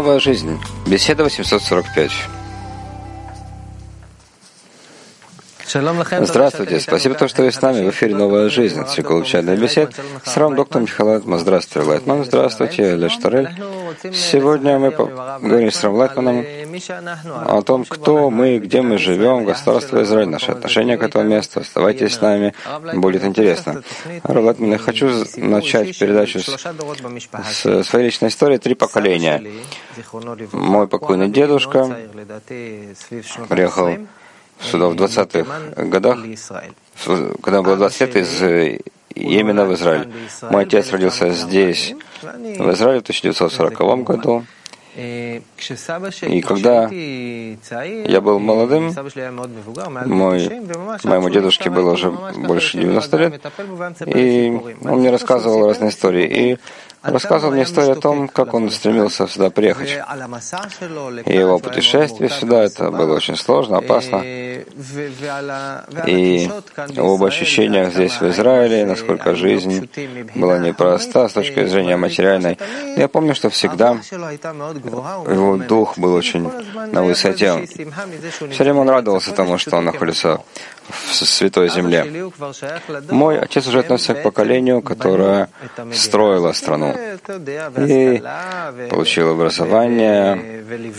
Новая жизнь. Беседа 845. Здравствуйте. Спасибо, что вы с нами. В эфире «Новая жизнь». Цикл учебных бесед с равным доктором Михаилом Лайтманом. Здравствуйте, Лайтман. Здравствуйте, Леш Торель. Сегодня мы говорим с равным Лайтманом о том, кто мы, где мы живем, государство Израиль, наши отношения к этому месту. Оставайтесь с нами, будет интересно. Рав Лайтман, я хочу начать передачу с своей личной истории. 3 поколения. Мой покойный дедушка приехал сюда в 20-х годах, когда было 20 лет, из Йемена в Израиль. Мой отец родился здесь, в Израиле, в 1940 году. И когда я был молодым, моему дедушке было уже больше 90 лет, и он мне рассказывал разные истории. И рассказывал мне историю о том, как он стремился сюда приехать. И его путешествие сюда, это было очень сложно, опасно. И об ощущениях здесь, в Израиле, насколько жизнь была непроста с точки зрения материальной. Я помню, что всегда его дух был очень на высоте. Все время он радовался тому, что он находится в святой земле. Мой отец уже относится к поколению, которое строило страну и получил образование,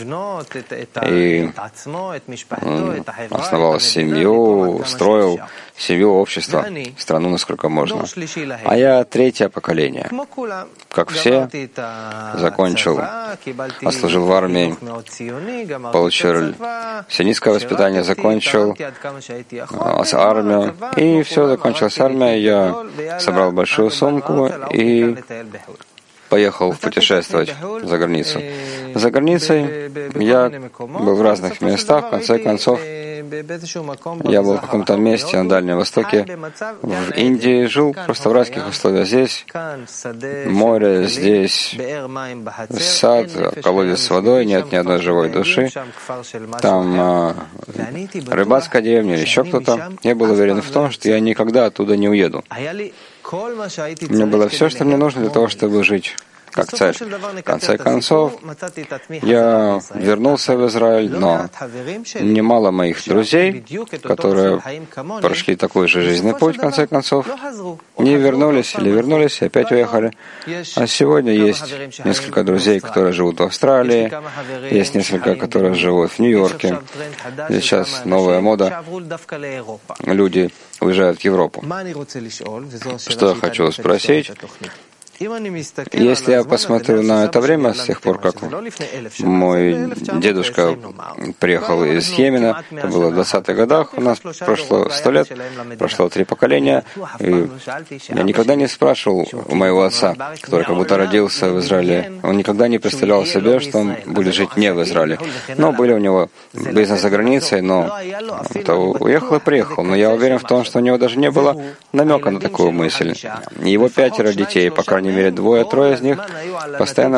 и основал семью, строил семью, общество, страну, насколько можно. А я 3-е поколение. Как все, закончил, отслужил в армии, получил сионистское воспитание, закончил армию, и все, закончилась армия, я собрал большую сумку и поехал путешествовать за границу. За границей я был в разных местах, в конце концов, я был в каком-то месте на Дальнем Востоке, в Индии, жил просто в райских условиях. Здесь море, здесь сад, колодец с водой, нет ни одной живой души. Там рыбацкая деревня или еще кто-то. Я был уверен в том, что я никогда оттуда не уеду. У меня было все, что мне нужно для того, чтобы жить как царь. В конце концов, я вернулся в Израиль, но немало моих друзей, которые прошли такой же жизненный путь, в конце концов, не вернулись или вернулись и опять уехали. А сегодня есть несколько друзей, которые живут в Австралии, есть несколько, которые живут в Нью-Йорке. Сейчас новая мода. Люди уезжают в Европу. Что я хочу спросить? Если я посмотрю на это время, с тех пор, как мой дедушка приехал из Йемена, это было в 20-х годах, у нас прошло 100 лет, прошло 3 поколения, и я никогда не спрашивал у моего отца, который как будто родился в Израиле, он никогда не представлял себе, что он будет жить не в Израиле. Но были у него бизнес за границей, но это уехал и приехал. Но я уверен в том, что у него даже не было намека на такую мысль. Его 5 детей, по крайней мере, 2-3 из них постоянно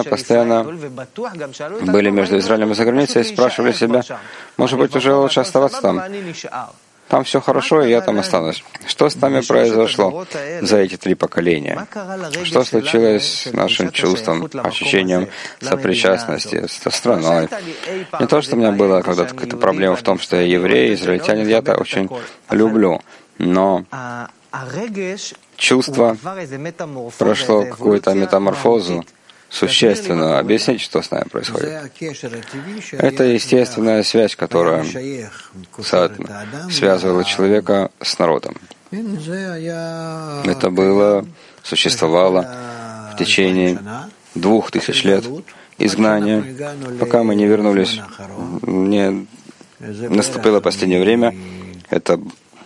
были между Израилем и за границей и спрашивали себя, может быть, уже лучше оставаться там. Там все хорошо, и я там останусь. Что с нами произошло за эти 3 поколения? Что случилось с нашим чувством, ощущением сопричастности со страной? Не то, что у меня была когда-то какая-то проблема в том, что я еврей, израильтянин, я это очень люблю, но чувство прошло какую-то метаморфозу существенную. Объясните, что с нами происходит. Это естественная связь, которая связывала человека с народом. Это было, существовало в течение 2000 лет изгнания, пока мы не вернулись. Не наступило последнее время. Это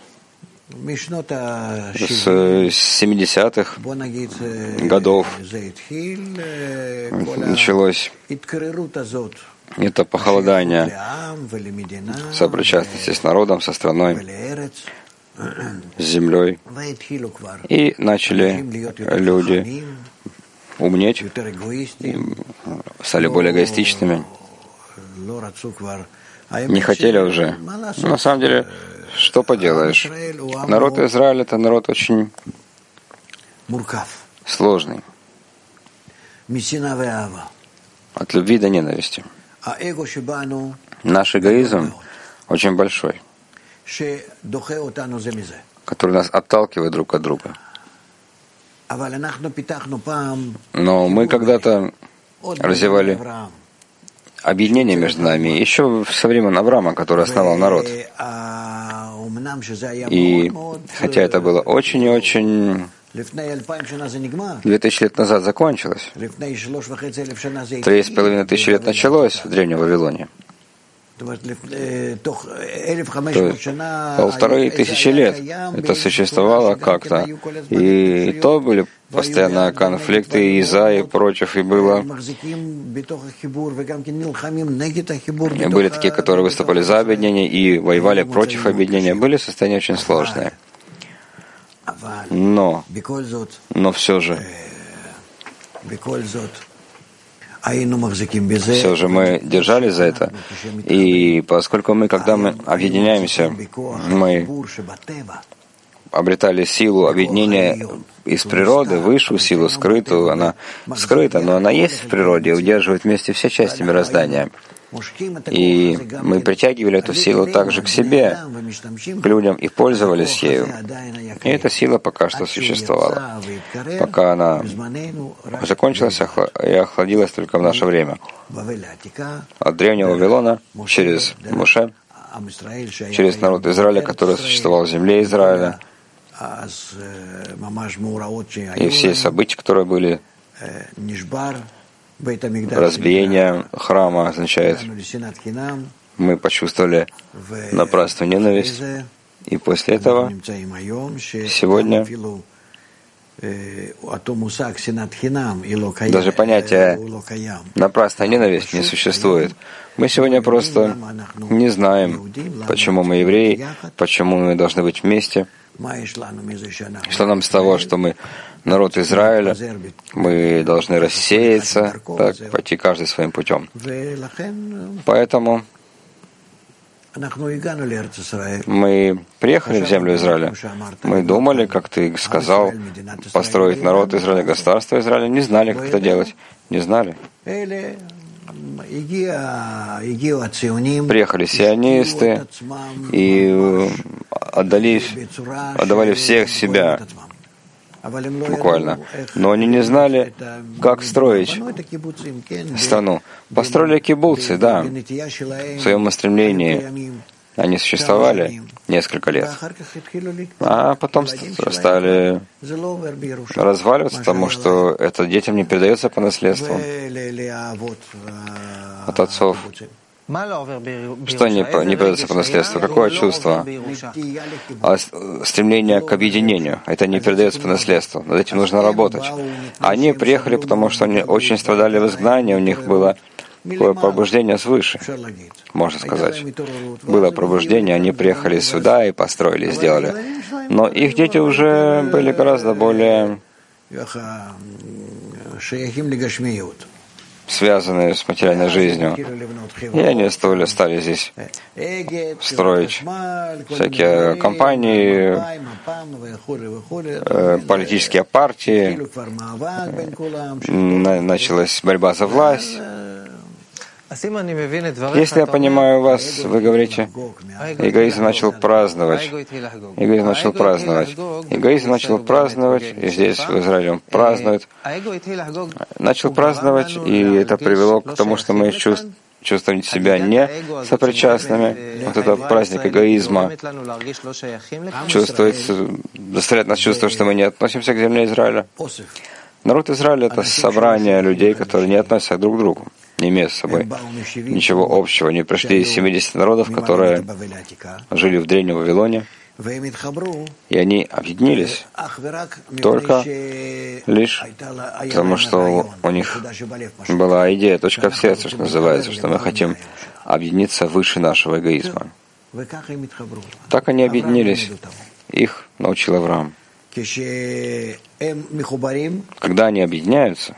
с 70-х годов началось это похолодание сопричастности с народом, со страной, с землей. И начали люди умнеть, стали более эгоистичными, не хотели уже. На самом деле, что поделаешь? Народ Израиля — это народ очень сложный. от любви до ненависти. Наш эгоизм очень большой, который нас отталкивает друг от друга. Но мы когда-то развивали объединение между нами еще со времен Авраама, который основал народ. И хотя это было очень и очень 2000 лет назад закончилось, 3500 лет началось в Древнем Вавилоне. То есть 1500 лет это существовало как-то. И то были постоянно конфликты и за, и против, и было. И были такие, которые выступали за объединение и воевали против объединения. Были состояния очень сложные. Но все же мы держались за это. И поскольку когда мы объединяемся, мы обретали силу объединения из природы, высшую силу, скрытую. Она скрыта, но она есть в природе и удерживает вместе все части мироздания. И мы притягивали эту силу также к себе, к людям, и пользовались ею. И эта сила пока что существовала, пока она закончилась и охладилась только в наше время. От древнего Вавилона через Моше, через народ Израиля, который существовал в земле Израиля, и все события, которые были, разбиение храма означает, мы почувствовали напрасную ненависть, и после этого сегодня даже понятие напрасная ненависть не существует. Мы сегодня просто не знаем, почему мы евреи, почему мы должны быть вместе. Что нам с того, что мы народ Израиля, мы должны рассеяться, так, пойти каждый своим путем. Поэтому мы приехали в землю Израиля. Мы думали, как ты сказал, построить народ Израиля, государство Израиля. Не знали, как это делать. Не знали. Приехали сионисты и отдавали всех себя, буквально. Но они не знали, как строить страну. Построили кибуцы, да, в своем устремлении. Они существовали несколько лет, а потом стали разваливаться, потому что это детям не передается по наследству от отцов. Что не передается по наследству? Какое чувство? Стремление к объединению. Это не передается по наследству. Над этим нужно работать. Они приехали, потому что они очень страдали в изгнании, у них было такое пробуждение свыше, можно сказать. Было пробуждение, они приехали сюда и построили, сделали. Но их дети уже были гораздо более связанные с материальной жизнью. И они стали здесь строить всякие компании, политические партии. Началась борьба за власть. Если я понимаю вас, вы говорите, эгоизм начал праздновать. Эгоизм начал праздновать. Эгоизм начал праздновать, и здесь в Израиле он празднует. Начал праздновать, и это привело к тому, что мы чувствуем себя не сопричастными. Вот этот праздник эгоизма заставляет нас чувствовать, что мы не относимся к земле Израиля. Народ Израиля — это собрание людей, которые не относятся друг к другу, не имеют с собой ничего общего. Они пришли из 70 народов, которые жили в Древнем Вавилоне, и они объединились только лишь потому, что у них была идея, точка в сердце, что называется, что мы хотим объединиться выше нашего эгоизма. Так они объединились. Их научил Авраам. Когда они объединяются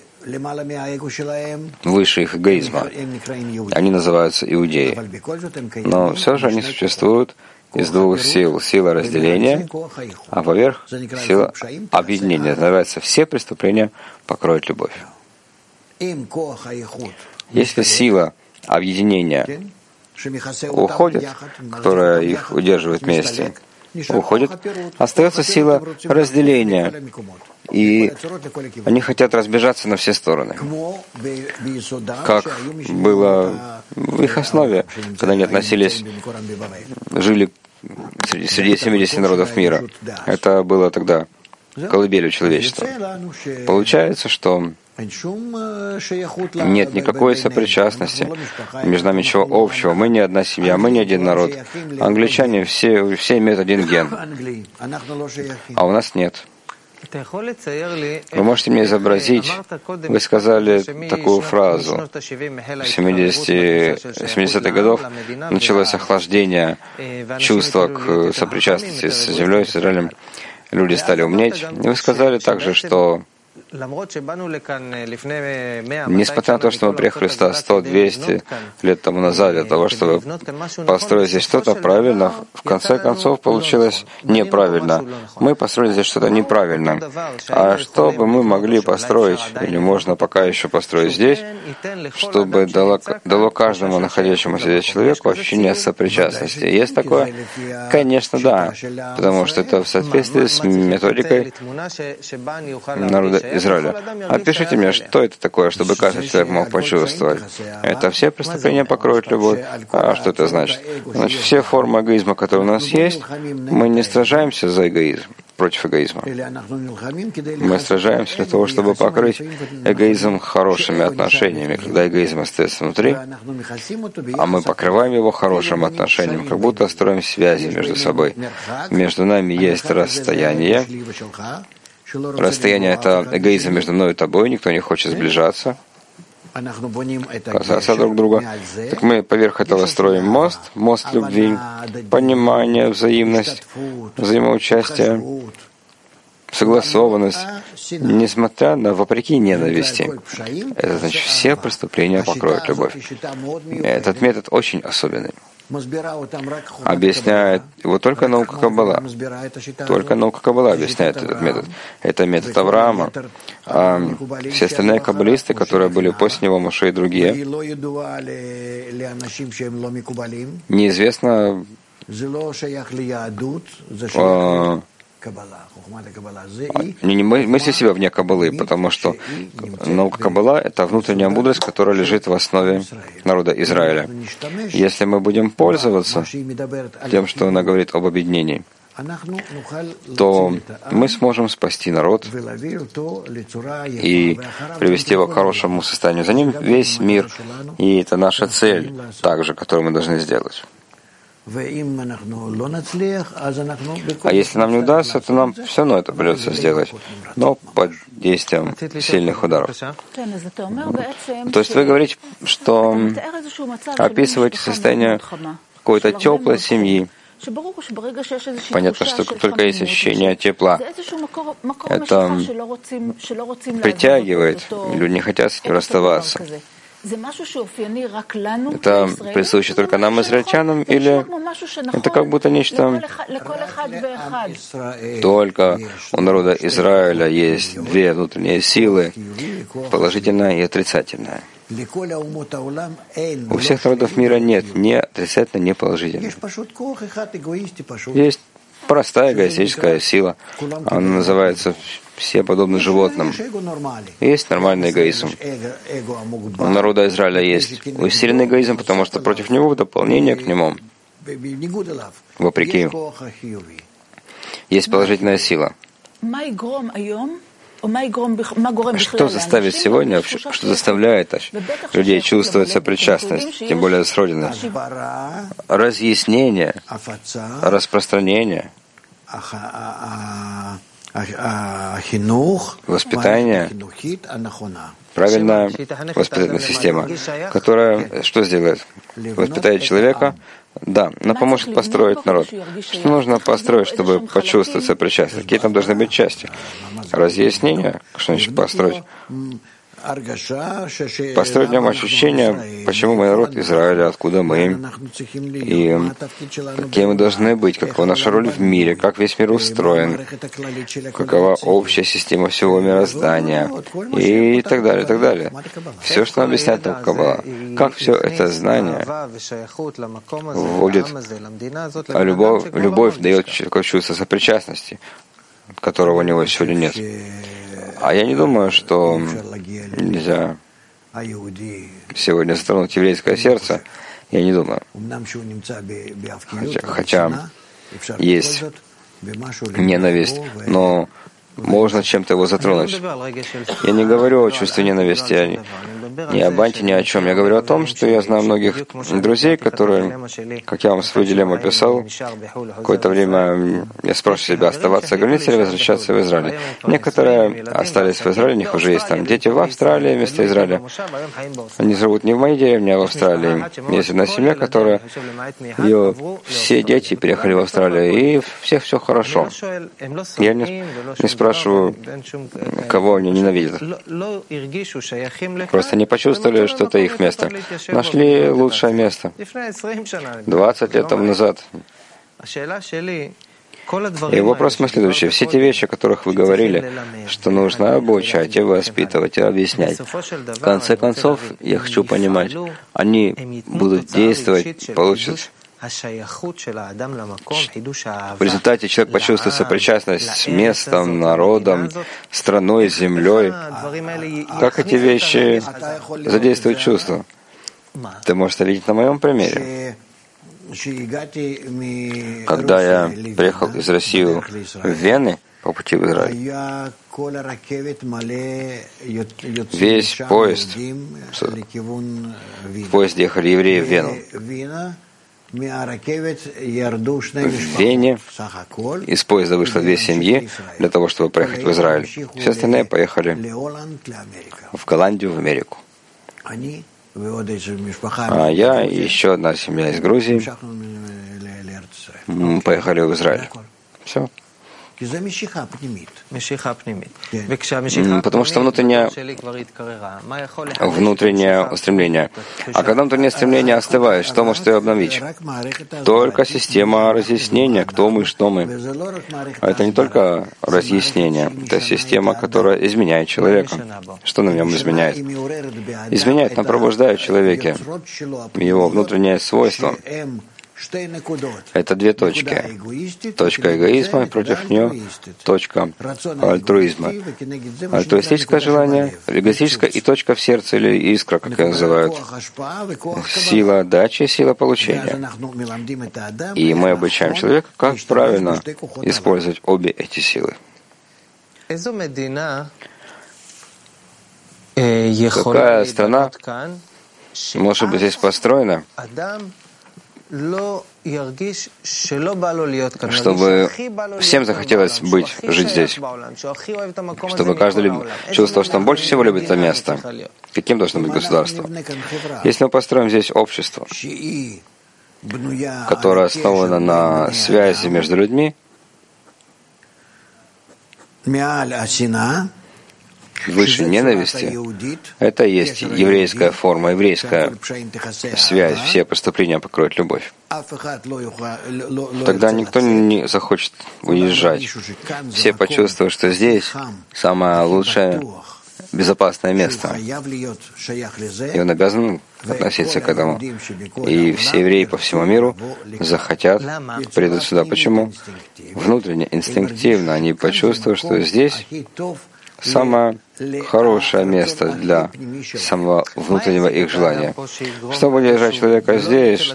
выше их эгоизма, они называются иудеи. Но все же они существуют из двух сил. Сила разделения, а поверх сила объединения. Называется «все преступления покроет любовь». Если сила объединения уходит, которая их удерживает вместе, уходит, остается сила разделения, и они хотят разбежаться на все стороны. Как было в их основе, когда они относились, жили среди 70 народов мира. Это было тогда колыбелью человечества. Получается, что нет никакой сопричастности, между нами ничего общего. Мы не одна семья, мы не один народ. Англичане все имеют один ген, а у нас нет. Вы можете мне изобразить, вы сказали такую фразу, в 70-х годов началось охлаждение чувства к сопричастности с землей, с Израилем, люди стали умнеть. И вы сказали также, что несмотря на то, что мы приехали 100-200 лет тому назад для того, чтобы построить здесь что-то правильно, в конце концов получилось неправильно. Мы построили здесь что-то неправильно. А что бы мы могли построить, или можно пока еще построить здесь, чтобы дало каждому находящемуся здесь человеку ощущение сопричастности? Есть такое? Конечно, да. Потому что это в соответствии с методикой народа Израиля. Опишите мне, что это такое, чтобы каждый человек мог почувствовать. Это все преступления покроют любовь. А что это значит? Значит, все формы эгоизма, которые у нас есть, мы не сражаемся за эгоизм, против эгоизма. Мы сражаемся для того, чтобы покрыть эгоизм хорошими отношениями, когда эгоизм остается внутри, а мы покрываем его хорошим отношением, как будто строим связи между собой. Между нами есть расстояние. Расстояние — это эгоизм между мной и тобой, никто не хочет сближаться, касаться друг друга. Так мы поверх этого строим мост любви, понимания, взаимность, взаимоучастие, согласованность, несмотря на вопреки ненависти. Это значит, все преступления покроют любовь. Этот метод очень особенный. Объясняет его только наука Каббала. Только наука Каббала объясняет этот метод. Это метод Авраама. А все остальные каббалисты, которые были после него, Моше и другие, неизвестно, не мысли себя вне Каббалы, потому что наука Каббала — это внутренняя мудрость, которая лежит в основе народа Израиля. Если мы будем пользоваться тем, что она говорит об объединении, то мы сможем спасти народ и привести его к хорошему состоянию. За ним весь мир, и это наша цель, также, которую мы должны сделать. А если нам не удастся, то нам все равно это придется сделать, но под действием сильных ударов. То есть вы говорите, что описываете состояние какой-то теплой семьи. Понятно, что как только есть ощущение тепла, это притягивает, люди не хотят с ним расставаться. Это присуще только нам, израильтянам, или это как будто нечто... Только у народа Израиля есть две внутренние силы, положительная и отрицательная. У всех народов мира нет ни отрицательной, ни положительной. Есть простая эгоистическая сила. Она называется «все подобны животным». Есть нормальный эгоизм. У народа Израиля есть усиленный эгоизм, потому что против него, в дополнение к нему, вопреки, есть положительная сила. Что заставит сегодня, что заставляет людей чувствовать сопричастность, тем более сроденность? Разъяснение, распространение, воспитание, правильная воспитательная система, которая что сделает? Воспитает человека, да, но поможет построить народ. Что нужно построить, чтобы почувствовать сопричастность? Какие там должны быть части? Разъяснение, что значит построить? построить в нем ощущение, почему мы народ Израиля, откуда мы, и какие мы должны быть, какова наша роль в мире, как весь мир устроен, какова общая система всего мироздания, и так далее, и так далее. Все, что нам объясняет нам Каббала. Как все это знание вводит любовь дает человеку чувство сопричастности, которого у него сегодня нет. А я не думаю, что нельзя сегодня затронуть еврейское сердце. Я не думаю. Хотя есть ненависть, но можно чем-то его затронуть. Я не говорю о чувстве ненависти, ни об анти, ни о чем. Я говорю о том, что я знаю многих друзей, которые, как я вам свою дилемму описал, какое-то время я спрашиваю себя, оставаться за границей или возвращаться в Израиль. Некоторые остались в Израиле, у них уже есть там дети в Австралии вместо Израиля. Они живут не в моей деревне, а в Австралии. Есть одна семья, которая, ее все дети переехали в Австралию, и у всех все хорошо. Я не спрашиваю, кого они ненавидят. Просто не почувствовали, что это их место. Нашли лучшее место. 20 лет тому назад. И вопрос мой следующий. Все те вещи, о которых вы говорили, что нужно обучать и воспитывать, и объяснять. В конце концов, я хочу понимать, они будут действовать, получат. В результате человек почувствует сопричастность с местом, народом, страной, землей. Как эти вещи задействуют чувства? Ты можешь это видеть на моем примере. Когда я приехал из России в Вены по пути в Израиль, весь поезд, в поезде ехали евреи в Вену. В Вене из поезда вышло 2 семьи для того, чтобы поехать в Израиль. Все остальные поехали в Голландию, в Америку. А я и еще одна семья из Грузии поехали в Израиль. Все. Потому что внутреннее устремление. А когда внутреннее стремление остывает, что может ее обновить? Только система разъяснения, кто мы, что мы. А это не только разъяснение, это система, которая изменяет человека. Что на нем изменяет? Изменяет, но пробуждает в человеке его внутреннее свойство. Это 2 точки. Точка эгоизма, и против нее точка альтруизма. Альтруистическое желание, эгоистическое и точка в сердце, или искра, как ее называют. Сила дачи, сила получения. И мы обучаем человека, как правильно использовать обе эти силы. Какая страна может быть здесь построена, чтобы всем захотелось жить здесь, чтобы каждый чувствовал, что он больше всего любит это место. Каким должно быть государство? Если мы построим здесь общество, которое основано на связи между людьми, выше ненависти, это и есть еврейская форма, еврейская связь, все преступления покроет любовь. Тогда никто не захочет уезжать. Все почувствуют, что здесь самое лучшее, безопасное место. И он обязан относиться к этому. И все евреи по всему миру захотят, придут сюда. Почему? Внутренне, инстинктивно они почувствуют, что здесь самое хорошее место для самого внутреннего их желания. Чтобы держать человека здесь,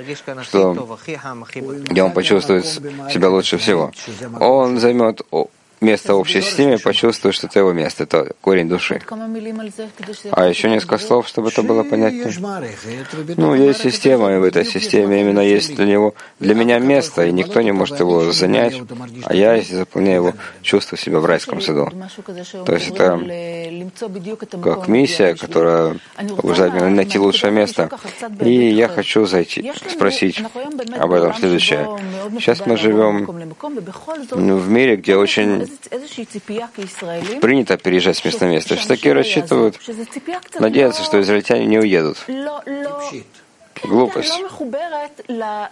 где он почувствует себя лучше всего, он займет место в общей системе, почувствует, что это его место, это корень души. А еще несколько слов, чтобы это было понятнее. Есть система, и в этой системе именно есть для меня место, и никто не может его занять, а я, если заполняю его, чувствую себя в райском саду. То есть это как миссия, которая побуждает меня найти лучшее место. И я хочу спросить об этом следующее. Сейчас мы живем в мире, где очень принято переезжать с места на место. Все такие рассчитывают, надеются, что израильтяне не уедут. Глупость. Да,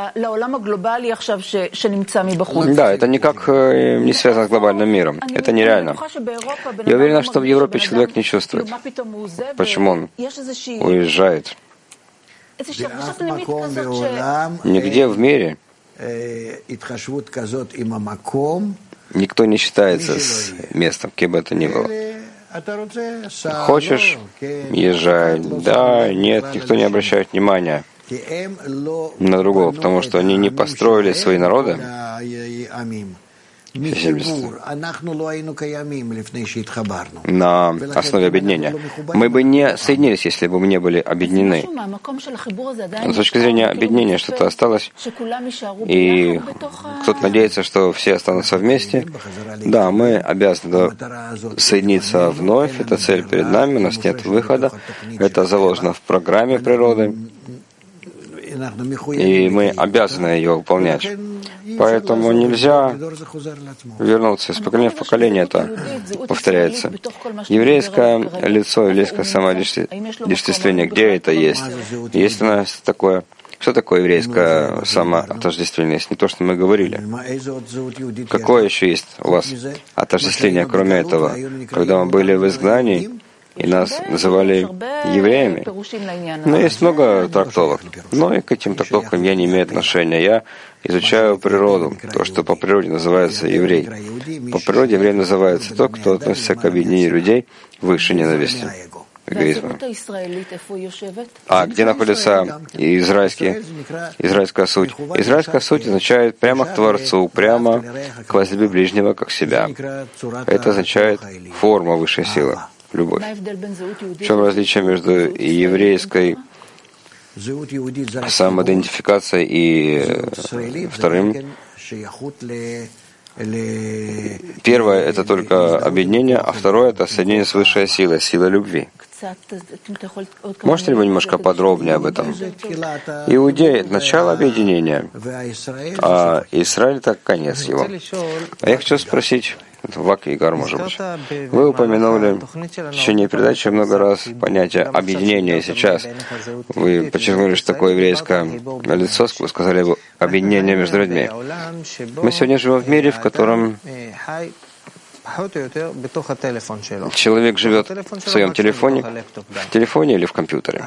это никак не связано с глобальным миром. Это нереально. Я уверена, что в Европе человек не чувствует, почему он уезжает. Нигде в мире никто не считается с местом, кем бы это ни было. Хочешь, езжай. Да, нет, никто не обращает внимания на другого, потому что они не построили свои народы. На основе объединения. Мы бы не соединились, если бы мы не были объединены. Но с точки зрения объединения что-то осталось, и кто-то надеется, что все останутся вместе. Да, мы обязаны соединиться вновь, это цель перед нами, у нас нет выхода, это заложено в программе природы, и мы обязаны ее выполнять. Поэтому нельзя вернуться из поколения в поколение, это повторяется. Еврейское лицо, еврейское самоотождествление, где это есть? Есть у нас такое? Что такое еврейское самоотождествление? Не то, что мы говорили. Какое еще есть у вас отождествление, кроме этого? Когда мы были в изгнании, и нас называли евреями. Но есть много трактовок. Но и к этим трактовкам я не имею отношения. Я изучаю природу, то, что по природе называется еврей. По природе еврей называется тот, кто относится к объединению людей выше ненависти, эгоизма. А где находится израильская суть? Израильская суть означает прямо к Творцу, прямо к возлюби ближнего, как себя. Это означает форма высшей силы. Любовь. В чем различие между еврейской самоидентификацией и вторым? Первое — это только объединение, а второе — это соединение с высшей силой, сила любви. Можете ли вы немножко подробнее об этом? Иудея — это начало объединения, а Израиль — это конец его. А я хочу спросить, Вак и Игар, может быть. Вы упомянули в течение передачи много раз понятие объединения. Сейчас вы подчеркнули, что такое еврейское лицо, вы сказали объединение между людьми. Мы сегодня живем в мире, в котором человек живет в своем телефоне, или в компьютере.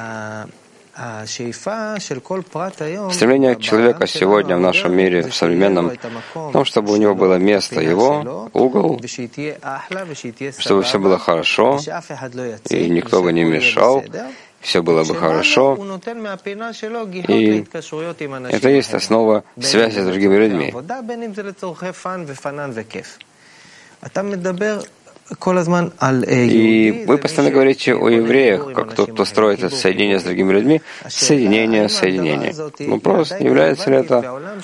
Стремление человека сегодня в нашем мире, в современном, в том, чтобы у него было место, его угол, чтобы все было хорошо, и никто бы не мешал, все было бы хорошо. И это есть основа связи с другими людьми. И вы постоянно говорите о евреях, как тот, кто строит это соединение с другими людьми, соединение. Вопрос, является ли это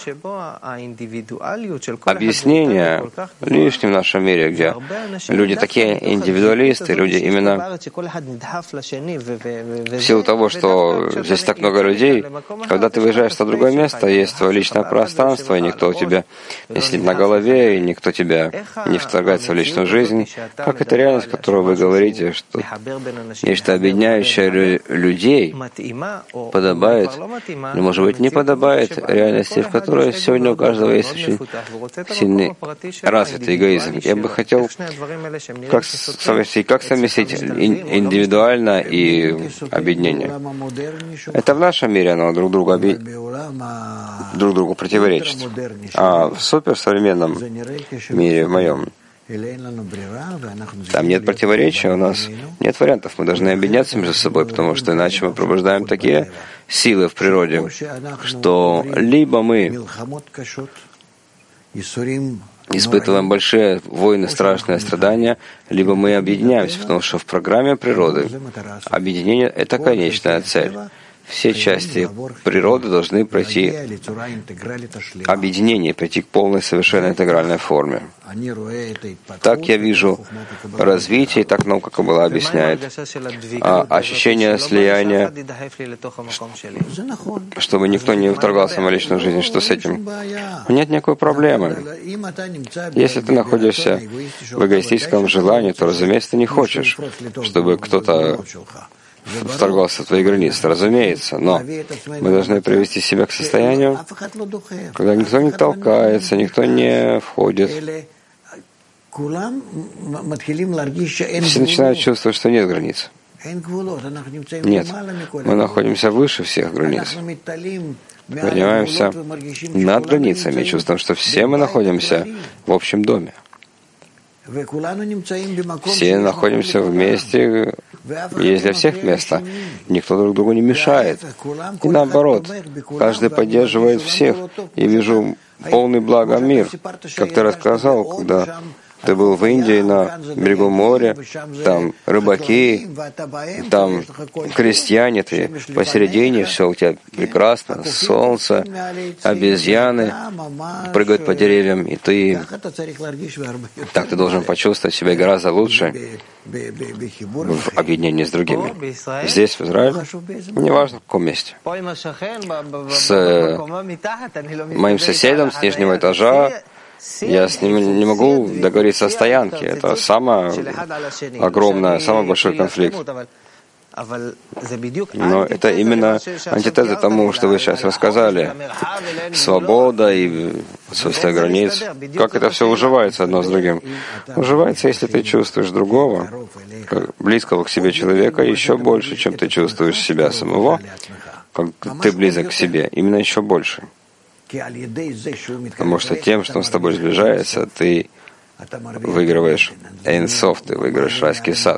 объяснение лишним в нашем мире, где люди такие индивидуалисты, люди именно в силу того, что здесь так много людей, когда ты выезжаешь на другое место, есть твое личное пространство, и никто у тебя не сидит на голове, и никто тебя не вторгается в личную жизнь. Как эта реальность, которую вы говорите, что нечто объединяющее людей подобает, или, может быть, не подобает реальности, в которой сегодня у каждого есть очень сильный развитый эгоизм. Я бы хотел как совместить индивидуально и объединение. Это в нашем мире оно друг другу противоречит. А в суперсовременном мире, в моем, там нет противоречия, у нас нет вариантов. Мы должны объединяться между собой, потому что иначе мы пробуждаем такие силы в природе, что либо мы испытываем большие войны, страшные страдания, либо мы объединяемся, потому что в программе природы объединение — это конечная цель. Все части природы должны пройти объединение, прийти к полной совершенной интегральной форме. Так я вижу развитие, так наука Каббала объясняет. Ощущение слияния, чтобы никто не вторгался в мою личную жизнь. Что с этим? Нет никакой проблемы. Если ты находишься в эгоистическом желании, то, разумеется, ты не хочешь, чтобы кто-то вторгался в твои границы, разумеется, но мы должны привести себя к состоянию, когда никто не толкается, никто не входит. Все начинают чувствовать, что нет границ. Нет, мы находимся выше всех границ. Поднимаемся над границами, чувствуем, что все мы находимся в общем доме. Все находимся вместе, есть для всех место. Никто друг другу не мешает. И наоборот, каждый поддерживает всех. И вижу полный блага мир. Как ты рассказал, когда ты был в Индии на берегу моря, там рыбаки, там крестьяне, ты посередине, все у тебя прекрасно, солнце, обезьяны прыгают по деревьям, и ты так ты должен почувствовать себя гораздо лучше в объединении с другими. Здесь, в Израиле, неважно в каком месте. С моим соседом с нижнего этажа я с ним не могу договориться о стоянке. Это самый большой конфликт. Но это именно антитеза тому, что вы сейчас рассказали. Свобода и отсутствие границ. Как это все уживается одно с другим? Уживается, если ты чувствуешь другого, близкого к себе человека, еще больше, чем ты чувствуешь себя самого, как ты близок к себе, именно еще больше. Потому что тем, что он с тобой сближается, ты выигрываешь Эйн-Соф, ты выигрываешь райский сад.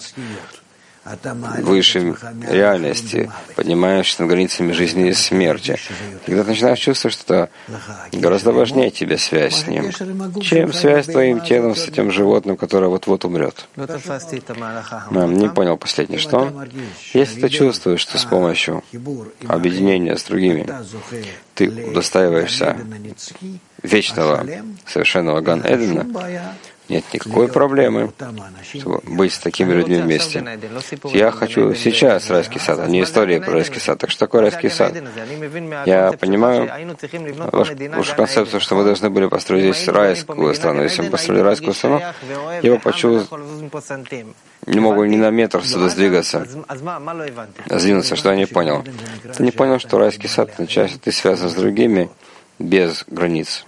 Выше реальности, поднимаешься над границами жизни и смерти. Когда ты начинаешь чувствовать, что это гораздо важнее тебе связь с ним, чем связь с твоим телом, с этим животным, которое вот-вот умрет. Не понял последнее, что? Если ты чувствуешь, что с помощью объединения с другими ты удостаиваешься вечного, совершенного Ган-Эдена, нет никакой проблемы, чтобы быть с такими людьми вместе. Я хочу сейчас райский сад, а не история про райский сад. Так что такое райский сад? Я понимаю вашу концепцию, что мы должны были построить здесь райскую страну. Если мы построили райскую страну, я бы почувствовал, не могу ни на метр сюда сдвинуться, что я не понял. Ты не понял, что райский сад означает, ты связан с другими без границ.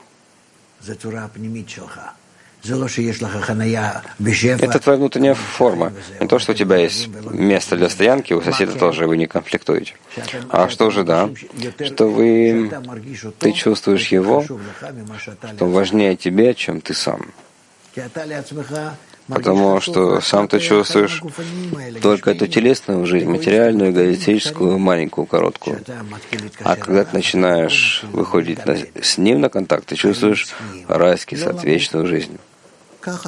Это твоя внутренняя форма. Не то, что у тебя есть место для стоянки, у соседа тоже вы не конфликтуете. А что же, да? Что ты чувствуешь его, что важнее тебе, чем ты сам. Потому что сам ты чувствуешь только эту телесную жизнь, материальную, эгоистическую, маленькую, короткую. А когда ты начинаешь выходить с ним на контакт, ты чувствуешь райский сад, вечную жизнь. Как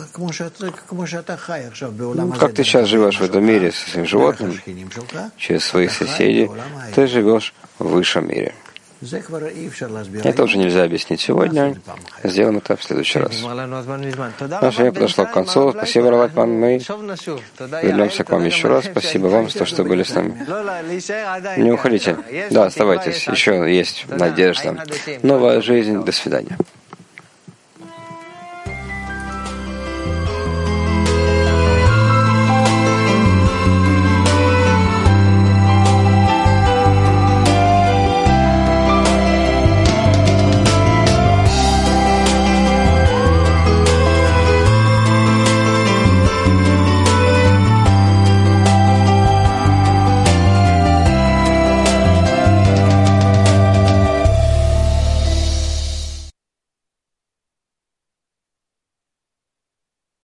ты сейчас живешь в этом мире со своим животным, через своих соседей, ты живешь в высшем мире. Это уже нельзя объяснить сегодня. Сделаем это в следующий раз. Наше время подошло к концу. Спасибо, Раватман. Мы вернемся к вам еще раз. Спасибо вам за то, что были с нами. Не уходите. Да, оставайтесь. Еще есть надежда. Новая жизнь. До свидания.